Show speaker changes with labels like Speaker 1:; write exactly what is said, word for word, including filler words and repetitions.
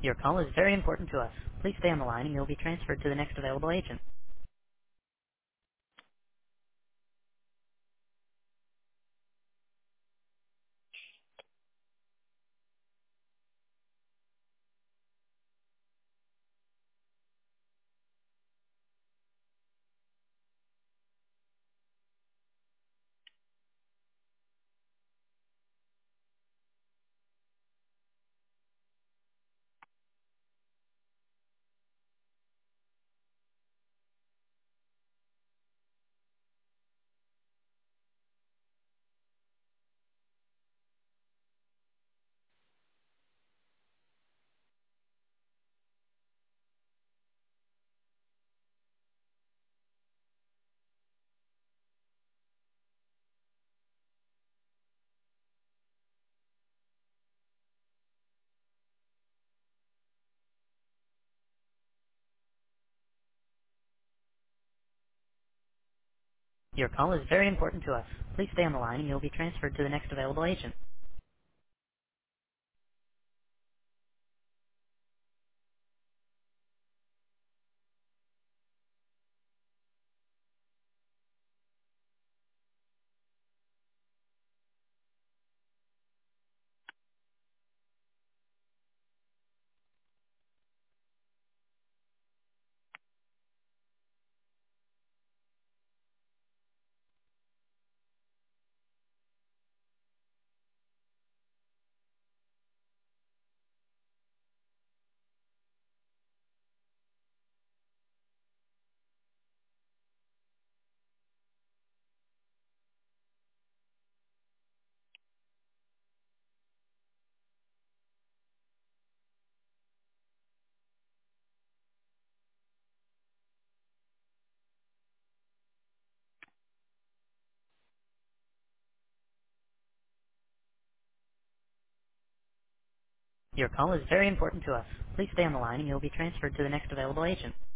Speaker 1: Your call is very important to us. Please stay on the line and you'll be transferred to the next available agent. Your call is very important to us. Please stay on the line and you'll be transferred to the next available agent. Your call is very important to us. Please stay on the line and you'll be transferred to the next available agent.